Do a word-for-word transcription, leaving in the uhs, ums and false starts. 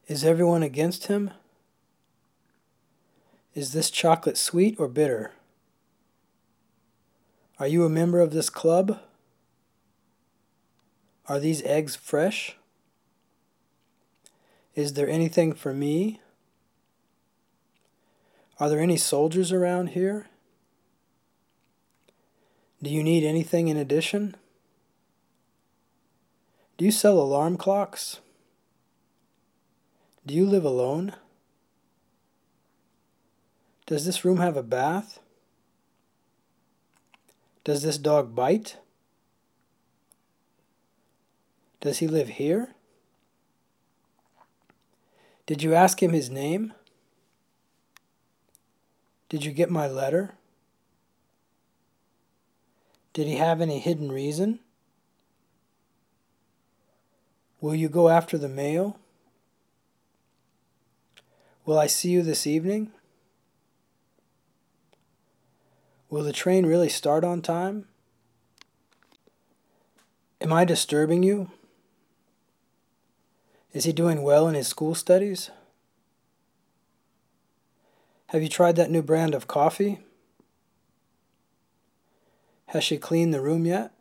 Is everyone against him? Is this chocolate sweet or bitter? Are you a member of this club? Are these eggs fresh? Is there anything for me? Are there any soldiers around here? Do you need anything in addition? Do you sell alarm clocks? Do you live alone? Does this room have a bath? Does this dog bite? Does he live here? Did you ask him his name? Did you get my letter? Did he have any hidden reason? Will you go after the mail? Will I see you this evening? Will the train really start on time? Am I disturbing you? Is he doing well in his school studies? Have you tried that new brand of coffee? Has she cleaned the room yet?